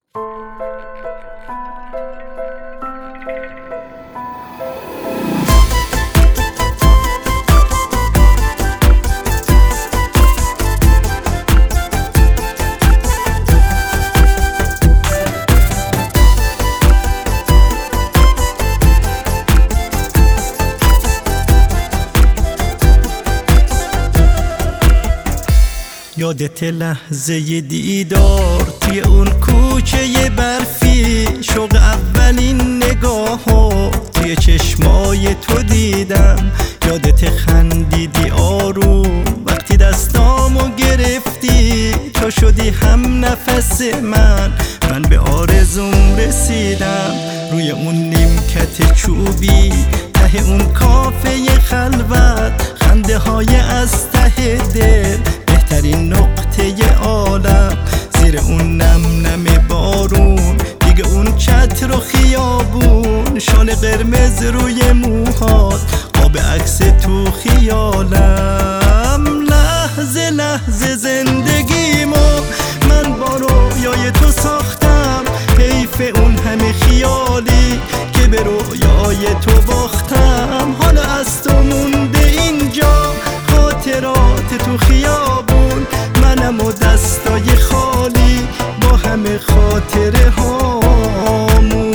یادت لحظه دیدار توی اون کوچه برفی، شوق اولین نگاهو توی چشمای تو دیدم. یادت خندیدی آروم وقتی دستامو گرفتی، تو شدی هم نفس من به آرزوم رسیدم. روی اون نیمکت چوبی ته اون کافه خلوت، خنده های از ته دل بهترین نقطه عالم. زیر اون نم نم بارون، دیگه اون چتر و خیابون، شال قرمز روی موهات، قاب عکس تو خیالم. لحظه لحظه زندگیمو من با رویای تو ساختم، حیف اون همه خیالی که به رویای تو باختم. حالا از تو مونده اینجا خاطرات تو خیابون، منم و دستای خالی با همه خاطره هامون.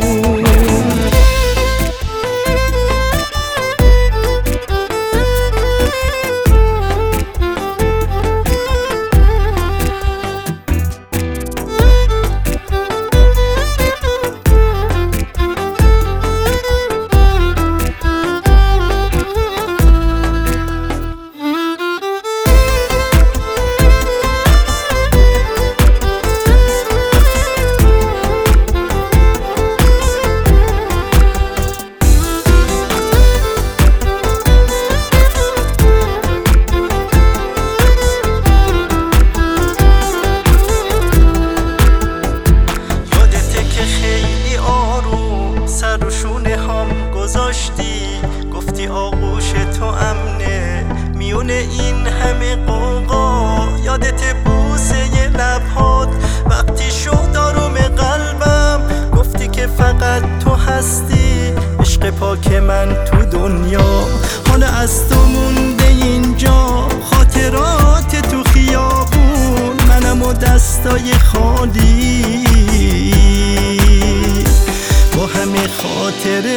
گفتی آغوش تو امنه میون این همه قوقا. یادت بوسه لبهات وقتی شد آروم قلبم، گفتی که فقط تو هستی عشق پاک من تو دنیا. حالا از تو مونده اینجا خاطرات تو خیابون، منم و دستای خالی با همه خاطره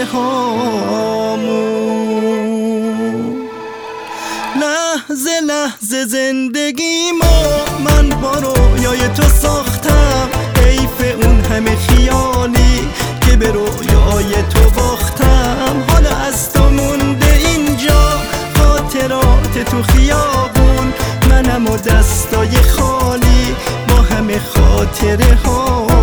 هامون. لحظه لحظه زندگیمو من با رویای تو ساختم، حیف اون همه خیالی که به رویای تو باختم. حالا از تو مونده اینجا خاطرات تو خیابون، منم و دستای خالی با همه خاطره هامون.